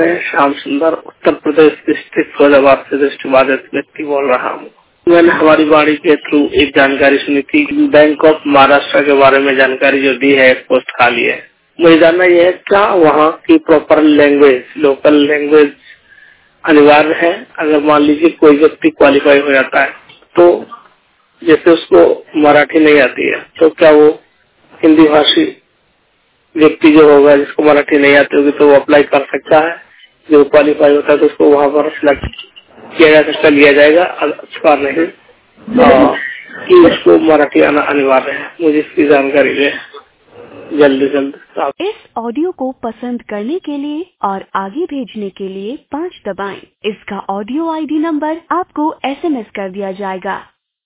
मैं श्याम सुंदर उत्तर प्रदेश डिस्ट्रिक्ट फैजाबाद से दृष्टिबाधित व्यक्ति बोल रहा हूँ। मैंने हमारी वाणी के थ्रू एक जानकारी सुनी थी। बैंक ऑफ महाराष्ट्र के बारे में जानकारी जो दी है, एक पोस्ट खाली है। मुझे जानना यह है, क्या वहाँ की प्रॉपर लैंग्वेज, लोकल लैंग्वेज अनिवार्य है? अगर मान लीजिए कोई व्यक्ति क्वालिफाई हो जाता है, तो जैसे उसको मराठी नहीं आती है, तो क्या वो हिंदी भाषी व्यक्ति जो होगा, जिसको मराठी नहीं आती होगी, तो वो अप्लाई कर सकता है? जो क्वालिफाई होता है तो उसको वहाँ पर सिलेक्ट किया जा सकता, लिया जाएगा, अथवा नहीं, कि उसको मराठी आना अनिवार्य है? मुझे इसकी जानकारी दे जल्दी जल्दी। इस ऑडियो को पसंद करने के लिए और आगे भेजने के लिए 5 दबाएं। इसका ऑडियो ID नंबर आपको SMS कर दिया जाएगा।